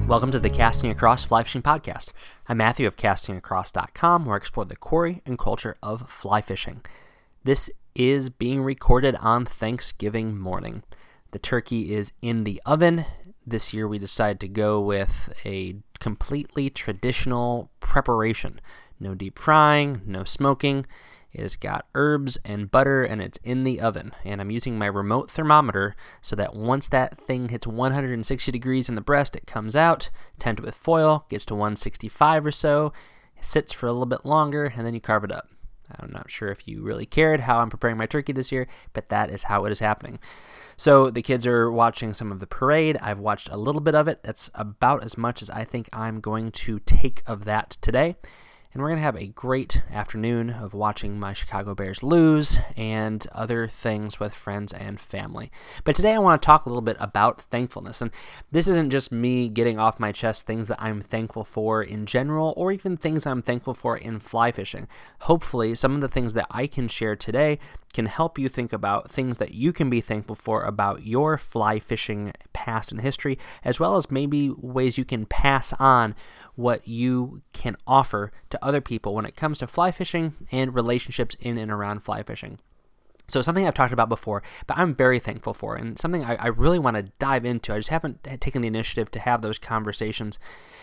Welcome to the Casting Across Fly Fishing Podcast. I'm Matthew of castingacross.com, where I explore the quarry and culture of fly fishing. This is being recorded on Thanksgiving morning. The turkey is in the oven. This year we decided to go with a completely traditional preparation. No deep frying, no smoking. It has got herbs and butter, and it's in the oven. And I'm using my remote thermometer so that once that thing hits 160 degrees in the breast, it comes out, tent it with foil, gets to 165 or so, sits for a little bit longer, and then you carve it up. I'm not sure if you really cared how I'm preparing my turkey this year, but that is how it is happening. So the kids are watching some of the parade. I've watched a little bit of it. That's about as much as I think I'm going to take of that today. And we're going to have a great afternoon of watching my Chicago Bears lose and other things with friends and family. But today I want to talk a little bit about thankfulness. And this isn't just me getting off my chest things that I'm thankful for in general, or even things I'm thankful for in fly fishing. Hopefully, some of the things that I can share today can help you think about things that you can be thankful for about your fly fishing past and history, as well as maybe ways you can pass on what you can offer to other people when it comes to fly fishing and relationships in and around fly fishing. So something I've talked about before, but I'm very thankful for, and something I really want to dive into, I just haven't taken the initiative to have those conversations,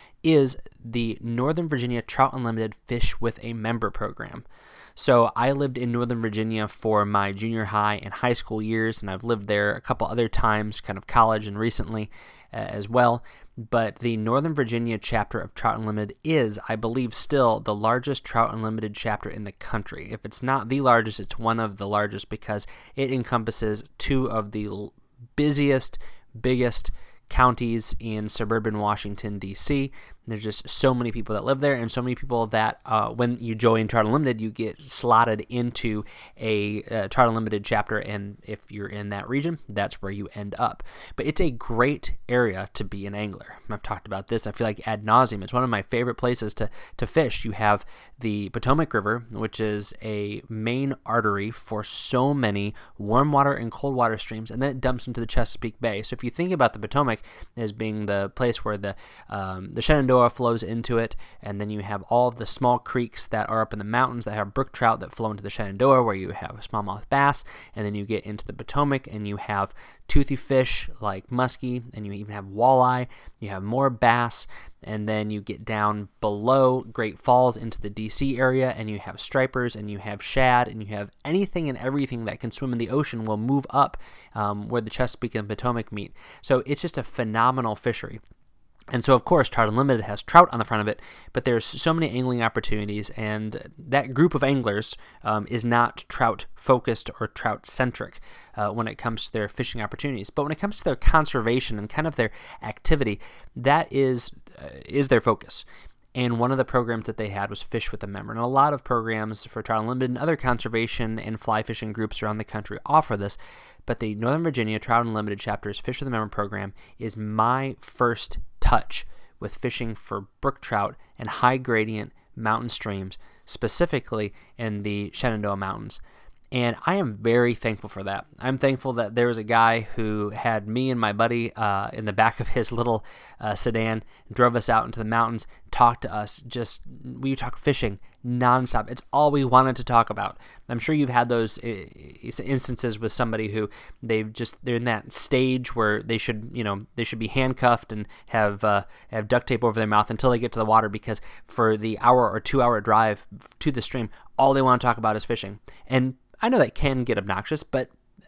is the Northern Virginia Trout Unlimited Fish with a Member program. So I lived in Northern Virginia for my junior high and high school years, and I've lived there a couple other times, kind of college and recently as well. But the Northern Virginia chapter of Trout Unlimited is, I believe, still the largest Trout Unlimited chapter in the country. If it's not the largest, it's one of the largest because it encompasses two of the busiest, biggest counties in suburban Washington, D.C. There's just so many people that live there, and so many people that when you join Trout Unlimited, you get slotted into a Trout Unlimited chapter, and if you're in that region, that's where you end up. But it's a great area to be an angler. I've talked about this, I feel like ad nauseum. It's one of my favorite places to fish. You have the Potomac River, which is a main artery for so many warm water and cold water streams, and then it dumps into the Chesapeake Bay. So if you think about the Potomac as being the place where the Shenandoah flows into it, and then you have all of the small creeks that are up in the mountains that have brook trout that flow into the Shenandoah, where you have smallmouth bass, and then you get into the Potomac and you have toothy fish like muskie, and you even have walleye, you have more bass, and then you get down below Great Falls into the DC area, and you have stripers, and you have shad, and you have anything and everything that can swim in the ocean will move up where the Chesapeake and Potomac meet. So it's just a phenomenal fishery. And so, of course, Trout Unlimited has trout on the front of it, but there's so many angling opportunities, and that group of anglers is not trout-focused or trout-centric when it comes to their fishing opportunities. But when it comes to their conservation and kind of their activity, that is their focus. And one of the programs that they had was Fish with a Member. And a lot of programs for Trout Unlimited and other conservation and fly fishing groups around the country offer this. But the Northern Virginia Trout Unlimited chapter's Fish with a Member program is my first touch with fishing for brook trout and high gradient mountain streams, specifically in the Shenandoah Mountains. And I am very thankful for that. I'm thankful that there was a guy who had me and my buddy in the back of his little sedan, drove us out into the mountains, talked to us. We talk fishing nonstop. It's all we wanted to talk about. I'm sure you've had those instances with somebody who they're in that stage where they should be handcuffed and have duct tape over their mouth until they get to the water, because for the hour or 2 hour drive to the stream, all they want to talk about is fishing. And I know that can get obnoxious, but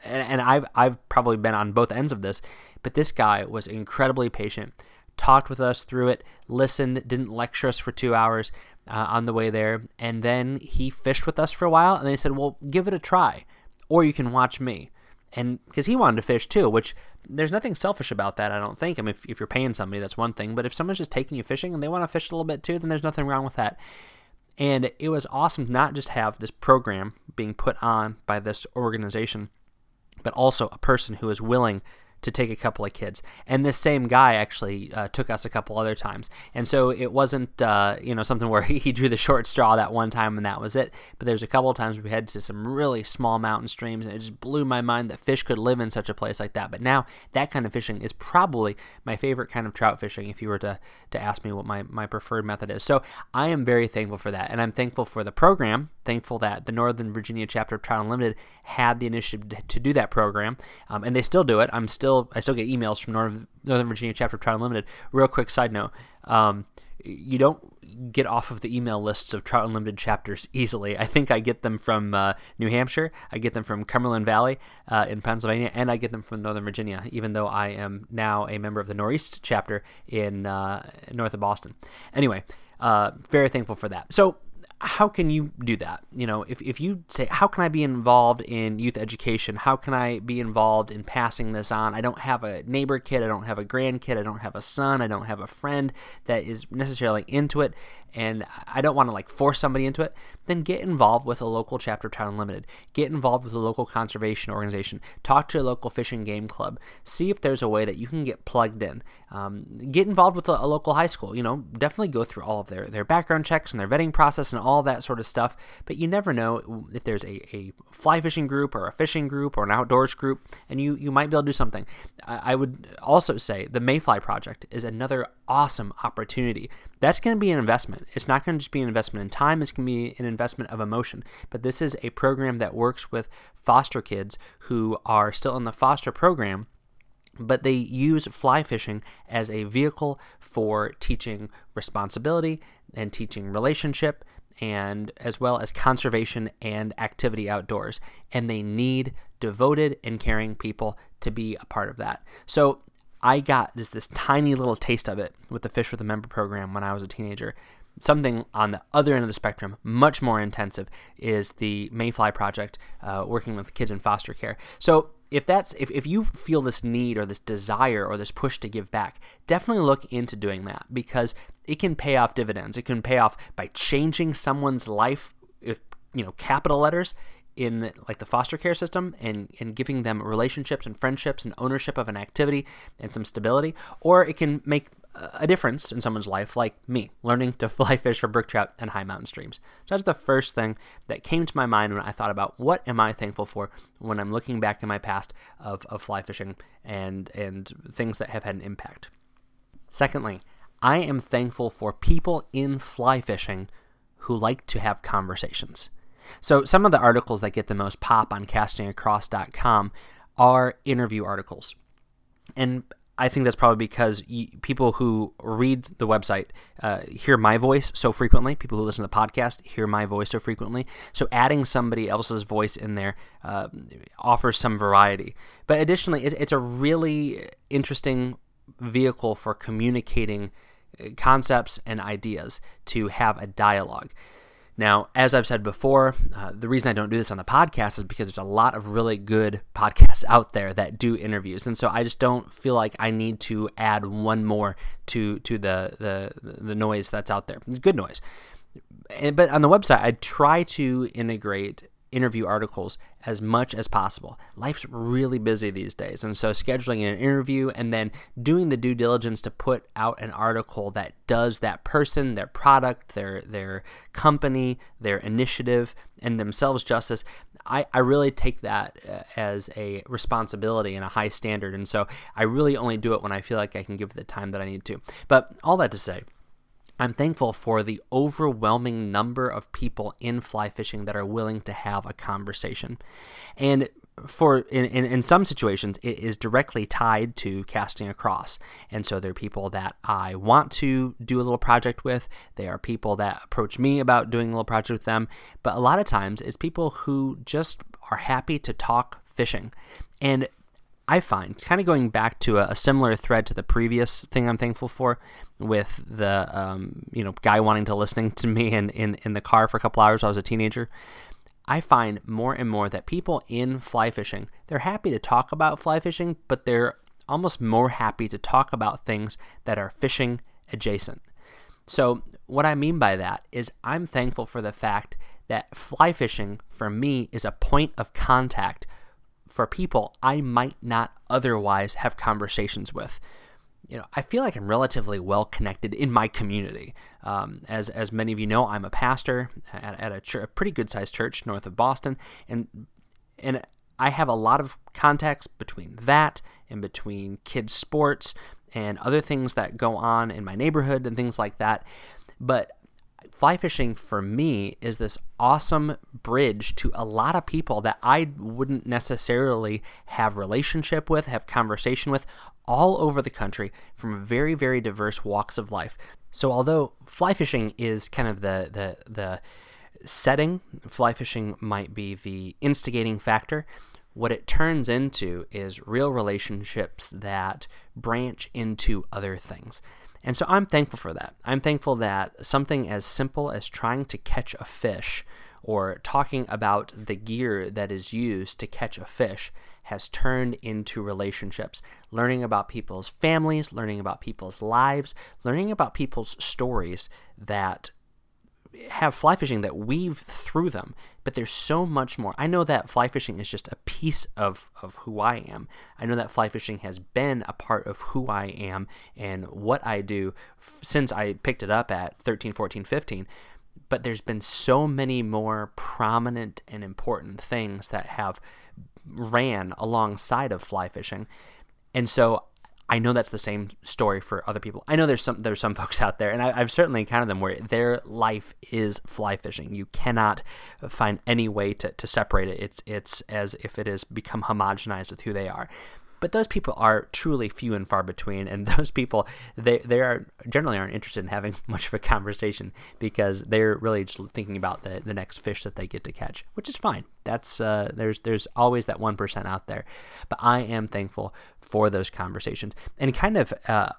I've probably been on both ends of this, but this guy was incredibly patient, talked with us through it, listened, didn't lecture us for 2 hours on the way there, and then he fished with us for a while, and they said, well, give it a try, or you can watch me. And because he wanted to fish too, which there's nothing selfish about that, I don't think. I mean, if you're paying somebody, that's one thing, but if someone's just taking you fishing and they want to fish a little bit too, then there's nothing wrong with that. And it was awesome to not just have this program being put on by this organization, but also a person who is willing to take a couple of kids. And this same guy actually took us a couple other times. And so it wasn't, something where he drew the short straw that one time and that was it. But there's a couple of times we headed to some really small mountain streams, and it just blew my mind that fish could live in such a place like that. But now that kind of fishing is probably my favorite kind of trout fishing if you were to ask me what my preferred method is. So I am very thankful for that, and I'm thankful for the program, thankful that the Northern Virginia chapter of Trout Unlimited had the initiative to do that program, and they still do it. I still get emails from Northern Virginia chapter of Trout Unlimited. Real quick side note, you don't get off of the email lists of Trout Unlimited chapters easily. I think I get them from New Hampshire, I get them from Cumberland Valley in Pennsylvania, and I get them from Northern Virginia, even though I am now a member of the Northeast chapter in north of Boston. Anyway, very thankful for that. So how can you do that? If you say, how can I be involved in youth education? How can I be involved in passing this on? I don't have a neighbor kid. I don't have a grandkid. I don't have a son. I don't have a friend that is necessarily into it, and I don't want to force somebody into it. Then get involved with a local chapter of Trout Unlimited. Get involved with a local conservation organization. Talk to a local fish and game club. See if there's a way that you can get plugged in. Get involved with a local high school. Definitely go through all of their background checks and their vetting process and all that sort of stuff. But you never know if there's a fly fishing group or a fishing group or an outdoors group, and you might be able to do something. I would also say the Mayfly Project is another awesome opportunity. That's going to be an investment. It's not going to just be an investment in time. It's going to be an investment of emotion. But this is a program that works with foster kids who are still in the foster program, but they use fly fishing as a vehicle for teaching responsibility and teaching relationship, and as well as conservation and activity outdoors. And they need devoted and caring people to be a part of that. So I got this tiny little taste of it with the Fish with a Member program when I was a teenager. Something on the other end of the spectrum, much more intensive, is the Mayfly Project, working with kids in foster care. So if you feel this need or this desire or this push to give back, definitely look into doing that, because it can pay off dividends. It can pay off by changing someone's life with capital letters in the foster care system, and giving them relationships and friendships and ownership of an activity and some stability. Or it can make a difference in someone's life, like me, learning to fly fish for brook trout and high mountain streams. So that's the first thing that came to my mind when I thought about what am I thankful for when I'm looking back in my past of fly fishing and things that have had an impact. Secondly, I am thankful for people in fly fishing who like to have conversations. So some of the articles that get the most pop on castingacross.com are interview articles. And I think that's probably because people who read the website hear my voice so frequently. People who listen to the podcast hear my voice so frequently. So adding somebody else's voice in there offers some variety. But additionally, it's a really interesting vehicle for communicating concepts and ideas, to have a dialogue. Now, as I've said before, the reason I don't do this on the podcast is because there's a lot of really good podcasts out there that do interviews, and so I just don't feel like I need to add one more to the noise that's out there. It's good noise. But on the website, I try to integrate interview articles as much as possible. Life's really busy these days, and so scheduling an interview and then doing the due diligence to put out an article that does that person, their product, their company, their initiative, and themselves justice, I really take that as a responsibility and a high standard, and so I really only do it when I feel like I can give it the time that I need to. But all that to say, I'm thankful for the overwhelming number of people in fly fishing that are willing to have a conversation. And in some situations, it is directly tied to Casting Across. And so there are people that I want to do a little project with. There are people that approach me about doing a little project with them. But a lot of times, it's people who just are happy to talk fishing. And I find, kind of going back to a similar thread to the previous thing I'm thankful for, with the guy wanting to listening to me in the car for a couple hours while I was a teenager, I find more and more that people in fly fishing, they're happy to talk about fly fishing, but they're almost more happy to talk about things that are fishing adjacent. So what I mean by that is I'm thankful for the fact that fly fishing, for me, is a point of contact for people I might not otherwise have conversations with. I feel like I'm relatively well connected in my community. As many of you know, I'm a pastor at a pretty good sized church north of Boston, and I have a lot of contacts between that and between kids' sports and other things that go on in my neighborhood and things like that. But fly fishing for me is this awesome bridge to a lot of people that I wouldn't necessarily have relationship with, have conversation with, all over the country from very, very diverse walks of life. So although fly fishing is kind of the setting, fly fishing might be the instigating factor, what it turns into is real relationships that branch into other things. And so I'm thankful for that. I'm thankful that something as simple as trying to catch a fish or talking about the gear that is used to catch a fish has turned into relationships, learning about people's families, learning about people's lives, learning about people's stories that have fly fishing that weave through them. But there's so much more. I know that fly fishing is just a piece of who I am. I know that fly fishing has been a part of who I am and what I do since I picked it up at 13, 14, 15. But there's been so many more prominent and important things that have ran alongside of fly fishing. And so I know that's the same story for other people. I know there's some folks out there, and I've certainly encountered them where their life is fly fishing. You cannot find any way to separate it. It's as if it has become homogenized with who they are. But those people are truly few and far between, and those people, they are generally aren't interested in having much of a conversation because they're really just thinking about the next fish that they get to catch, which is fine. That's there's always that 1% out there, but I am thankful for those conversations, and kind of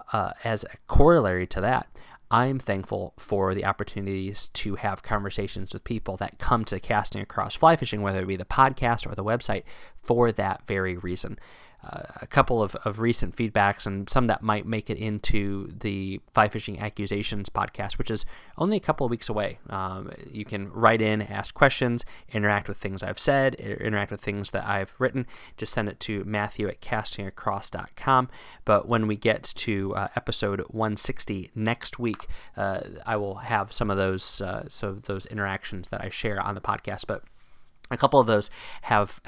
as a corollary to that, I'm thankful for the opportunities to have conversations with people that come to Casting Across Fly Fishing, whether it be the podcast or the website, for that very reason. A couple of recent feedbacks and some that might make it into the Fly Fishing Accusations podcast, which is only a couple of weeks away. You can write in, ask questions, interact with things I've said, interact with things that I've written. Just send it to Matthew@castingacross.com. But when we get to episode 160 next week, I will have some of those those interactions that I share on the podcast. But a couple of those have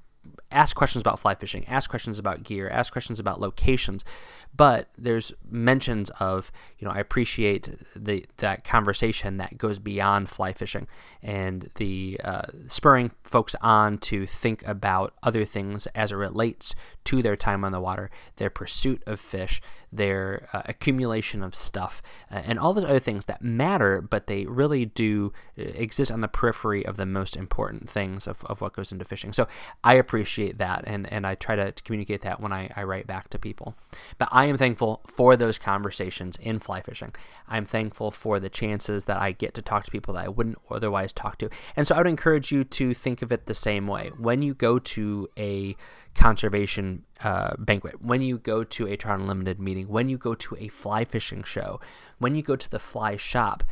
ask questions about fly fishing, ask questions about gear, ask questions about locations, but there's mentions of, I appreciate that conversation that goes beyond fly fishing and the spurring folks on to think about other things as it relates to their time on the water, their pursuit of fish, their accumulation of stuff, and all those other things that matter, but they really do exist on the periphery of the most important things of what goes into fishing. So I appreciate that, and I try to communicate that when I write back to people. But I am thankful for those conversations in fly fishing. I'm thankful for the chances that I get to talk to people that I wouldn't otherwise talk to. And so I would encourage you to think of it the same way. When you go to a conservation banquet, when you go to a Trout Unlimited meeting, when you go to a fly fishing show, when you go to the fly shop,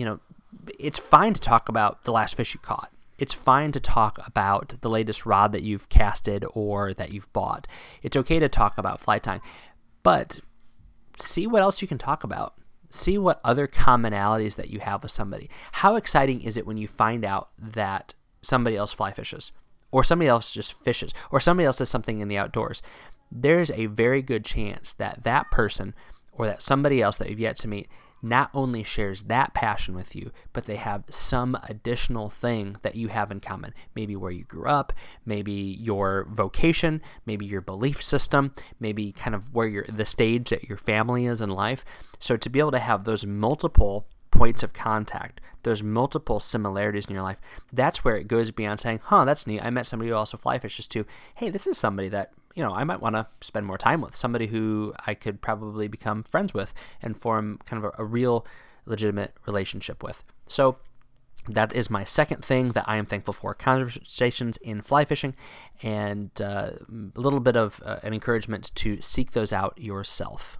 it's fine to talk about the last fish you caught. It's fine to talk about the latest rod that you've casted or that you've bought. It's okay to talk about fly tying, but see what else you can talk about. See what other commonalities that you have with somebody. How exciting is it when you find out that somebody else fly fishes, or somebody else just fishes, or somebody else does something in the outdoors? There's a very good chance that that person or that somebody else that you've yet to meet not only shares that passion with you, but they have some additional thing that you have in common. Maybe where you grew up, maybe your vocation, maybe your belief system, maybe kind of where the stage that your family is in life. So to be able to have those multiple points of contact, those multiple similarities in your life, that's where it goes beyond saying, that's neat, I met somebody who also fly fishes too. Hey, this is somebody that I might want to spend more time with, somebody who I could probably become friends with and form kind of a real legitimate relationship with. So that is my second thing that I am thankful for, conversations in fly fishing, and a little bit of an encouragement to seek those out yourself.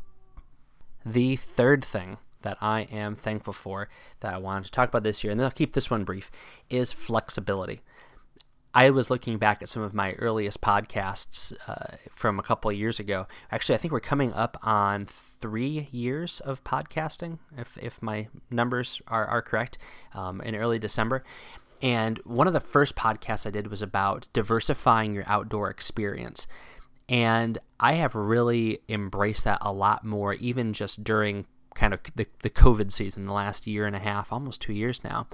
The third thing that I am thankful for that I wanted to talk about this year, and I'll keep this one brief, is flexibility. I was looking back at some of my earliest podcasts from a couple of years ago. Actually, I think we're coming up on 3 years of podcasting, if my numbers are correct, in early December. And one of the first podcasts I did was about diversifying your outdoor experience. And I have really embraced that a lot more, even just during kind of the COVID season, the last year and a half, almost 2 years now.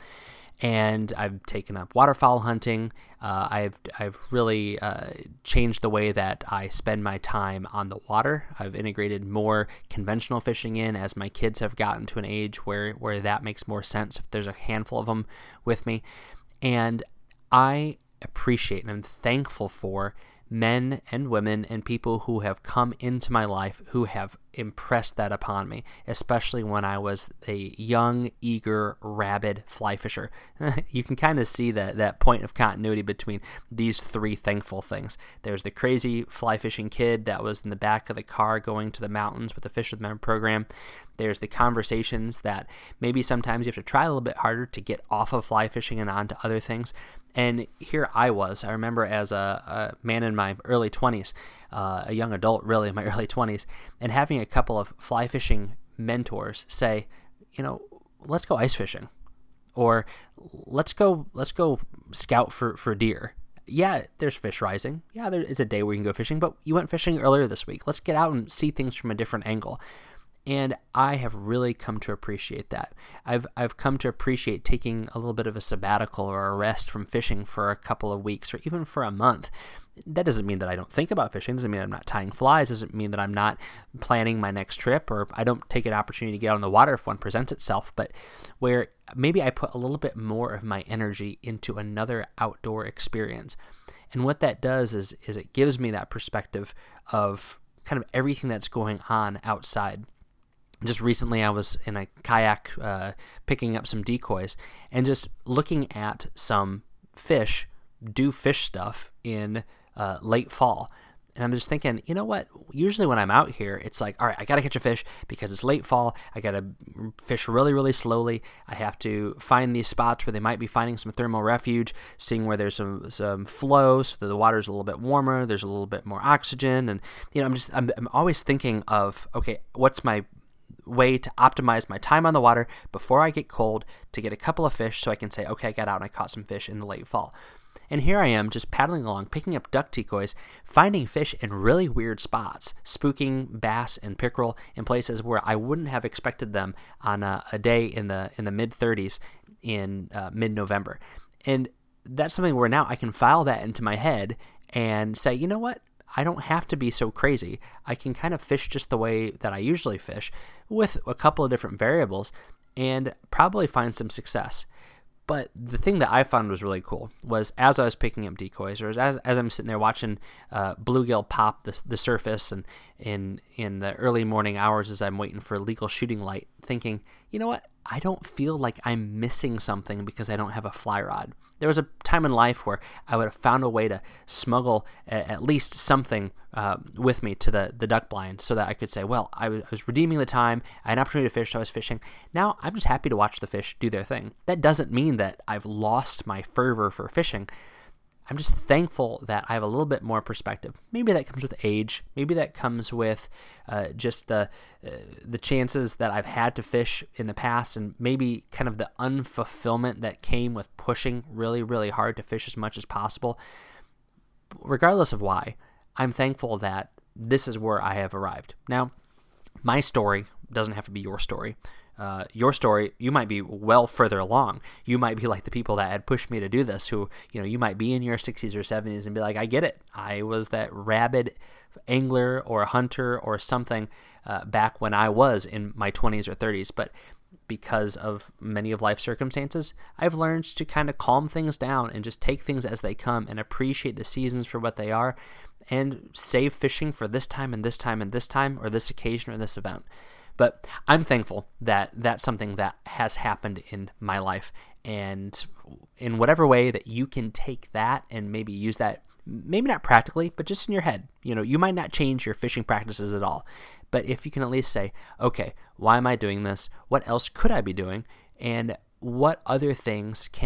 And I've taken up waterfowl hunting. I've really changed the way that I spend my time on the water. I've integrated more conventional fishing in as my kids have gotten to an age where that makes more sense if there's a handful of them with me. And I appreciate and I'm thankful for men and women and people who have come into my life who have impressed that upon me, especially when I was a young, eager, rabid fly fisher. You can kind of see that point of continuity between these three thankful things. There's the crazy fly fishing kid that was in the back of the car going to the mountains with the Fish with Member program. There's the conversations that maybe sometimes you have to try a little bit harder to get off of fly fishing and onto other things. And here I remember as a man in my early 20s, a young adult really in my early 20s, and having a couple of fly fishing mentors say, let's go ice fishing, or let's go scout for deer. Yeah, there's fish rising. Yeah, it's a day where you can go fishing, but you went fishing earlier this week. Let's get out and see things from a different angle. And I have really come to appreciate that. I've come to appreciate taking a little bit of a sabbatical or a rest from fishing for a couple of weeks or even for a month. That doesn't mean that I don't think about fishing. Doesn't mean I'm not tying flies. Doesn't mean that I'm not planning my next trip or I don't take an opportunity to get out on the water if one presents itself. But where maybe I put a little bit more of my energy into another outdoor experience. And what that does is it gives me that perspective of kind of everything that's going on outside. Just recently I was in a kayak picking up some decoys and just looking at some fish do fish stuff in late fall. And I'm just thinking, you know what? Usually when I'm out here, it's like, all right, I got to catch a fish because it's late fall. I got to fish really, really slowly. I have to find these spots where they might be finding some thermal refuge, seeing where there's some flow so that the water's a little bit warmer, there's a little bit more oxygen. And, I'm always thinking of, okay, what's my way to optimize my time on the water before I get cold to get a couple of fish so I can say, okay, I got out and I caught some fish in the late fall. And here I am just paddling along, picking up duck decoys, finding fish in really weird spots, spooking bass and pickerel in places where I wouldn't have expected them on a day in the mid-30s in mid-November. And that's something where now I can file that into my head and say, you know what? I don't have to be so crazy. I can kind of fish just the way that I usually fish with a couple of different variables and probably find some success. But the thing that I found was really cool was as I was picking up decoys, or as I'm sitting there watching bluegill pop the surface and in the early morning hours as I'm waiting for legal shooting light, thinking, you know what? I don't feel like I'm missing something because I don't have a fly rod. There was a time in life where I would have found a way to smuggle at least something with me to the duck blind so that I could say, well, I was redeeming the time, I had an opportunity to fish, so I was fishing. Now I'm just happy to watch the fish do their thing. That doesn't mean that I've lost my fervor for fishing. I'm just thankful that I have a little bit more perspective. Maybe that comes with age. Maybe that comes with just the chances that I've had to fish in the past, and maybe kind of the unfulfillment that came with pushing really, really hard to fish as much as possible. Regardless of why, I'm thankful that this is where I have arrived. Now, my story doesn't have to be your story. Your story, you might be well further along. You might be like the people that had pushed me to do this, who, you might be in your 60s or 70s and be like, I get it. I was that rabid angler or hunter or something back when I was in my 20s or 30s. But because of many of life's circumstances, I've learned to kind of calm things down and just take things as they come and appreciate the seasons for what they are and save fishing for this time and this time and this time or this occasion or this event. But I'm thankful that that's something that has happened in my life, and in whatever way that you can take that and maybe use that, maybe not practically, but just in your head. You might not change your fishing practices at all, but if you can at least say, okay, why am I doing this? What else could I be doing? And what other things can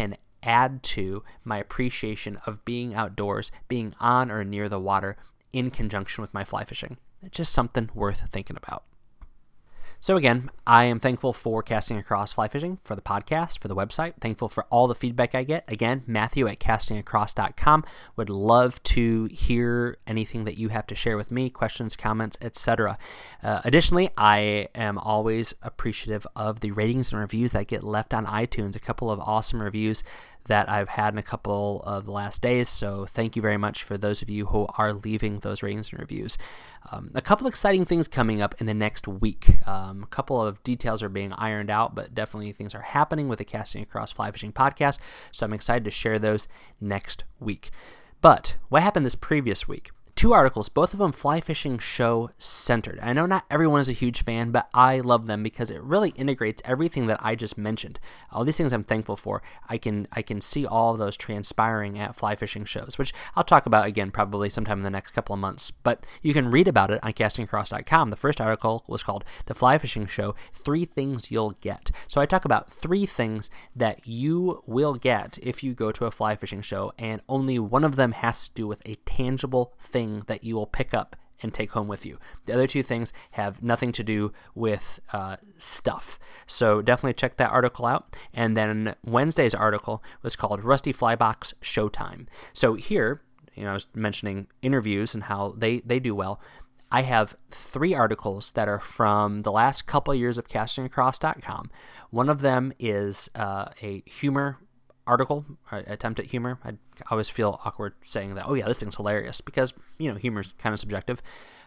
add to my appreciation of being outdoors, being on or near the water in conjunction with my fly fishing. It's just something worth thinking about. So again, I am thankful for Casting Across Fly Fishing, for the podcast, for the website. Thankful for all the feedback I get. Again, Matthew@castingacross.com. Would love to hear anything that you have to share with me, questions, comments, etc. Additionally, I am always appreciative of the ratings and reviews that get left on iTunes. A couple of awesome reviews that I've had in a couple of the last days, so thank you very much for those of you who are leaving those ratings and reviews. A couple exciting things coming up in the next week. A couple of details are being ironed out, but definitely things are happening with the Casting Across Fly Fishing podcast, so I'm excited to share those next week. But what happened this previous week? 2 articles, both of them fly fishing show centered. I know not everyone is a huge fan, but I love them because it really integrates everything that I just mentioned. All these things I'm thankful for. I can see all of those transpiring at fly fishing shows, which I'll talk about again probably sometime in the next couple of months. But you can read about it on castingacross.com. The first article was called The Fly Fishing Show, 3 Things You'll Get. So I talk about 3 things that you will get if you go to a fly fishing show, and only one of them has to do with a tangible thing that you will pick up and take home with you. The other 2 things have nothing to do with stuff. So definitely check that article out. And then Wednesday's article was called Rusty Flybox Showtime. So here, I was mentioning interviews and how they do well. I have 3 articles that are from the last couple of years of castingacross.com. One of them is a humor article, attempt at humor. I always feel awkward saying that, oh yeah, this thing's hilarious, because, humor is kind of subjective.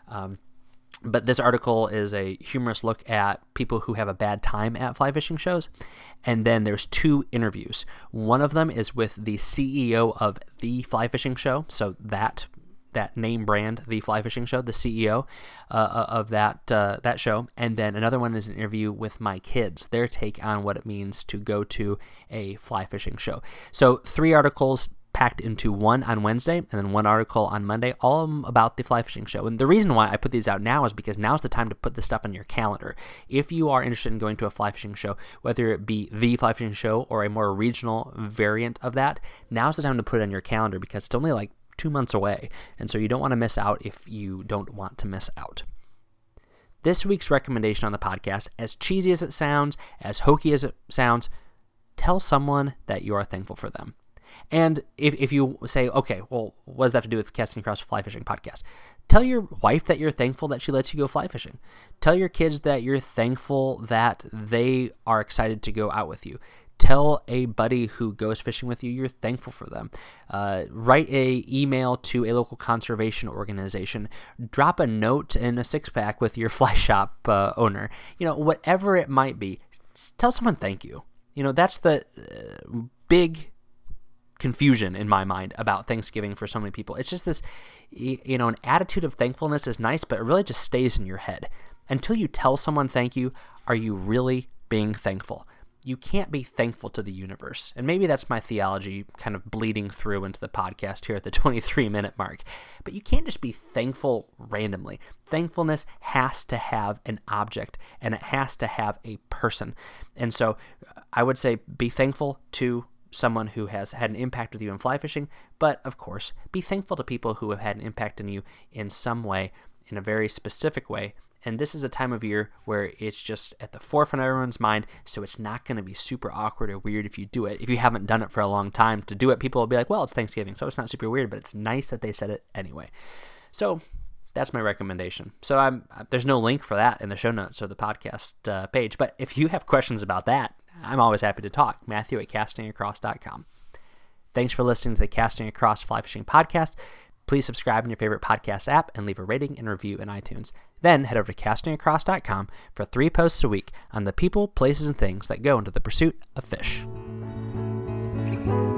But this article is a humorous look at people who have a bad time at fly fishing shows. And then there's 2 interviews. One of them is with the CEO of The Fly Fishing Show, so that name brand, The Fly Fishing Show, the CEO of that show. And then another one is an interview with my kids, their take on what it means to go to a fly fishing show. So 3 articles packed into one on Wednesday, and then 1 article on Monday, all about the fly fishing show. And the reason why I put these out now is because now's the time to put this stuff on your calendar. If you are interested in going to a fly fishing show, whether it be the fly fishing show or a more regional variant of that, now's the time to put it on your calendar, because it's only like 2 months away, and so you don't want to miss out if you don't want to miss out. This week's recommendation on the podcast, as cheesy as it sounds, as hokey as it sounds, tell someone that you are thankful for them. And if you say, okay, well, what does that have to do with Casting Across Fly Fishing podcast? Tell your wife that you're thankful that she lets you go fly fishing. Tell your kids that you're thankful that they are excited to go out with you. Tell a buddy who goes fishing with you you're thankful for them. Write an email to a local conservation organization. Drop a note in a 6-pack with your fly shop owner. Whatever it might be, tell someone thank you. That's the big confusion in my mind about Thanksgiving for so many people. It's just this, an attitude of thankfulness is nice, but it really just stays in your head. Until you tell someone thank you, are you really being thankful? You can't be thankful to the universe. And maybe that's my theology kind of bleeding through into the podcast here at the 23-minute mark. But you can't just be thankful randomly. Thankfulness has to have an object, and it has to have a person. And so I would say be thankful to someone who has had an impact with you in fly fishing, but of course, be thankful to people who have had an impact on you in some way, in a very specific way. And this is a time of year where it's just at the forefront of everyone's mind, so it's not going to be super awkward or weird if you do it. If you haven't done it for a long time, to do it, people will be like, well, it's Thanksgiving, so it's not super weird, but it's nice that they said it anyway. So that's my recommendation. So there's no link for that in the show notes or the podcast page, but if you have questions about that, I'm always happy to talk. Matthew@castingacross.com. Thanks for listening to the Casting Across Fly Fishing podcast. Please subscribe in your favorite podcast app and leave a rating and review in iTunes. Then head over to castingacross.com for 3 posts a week on the people, places, and things that go into the pursuit of fish.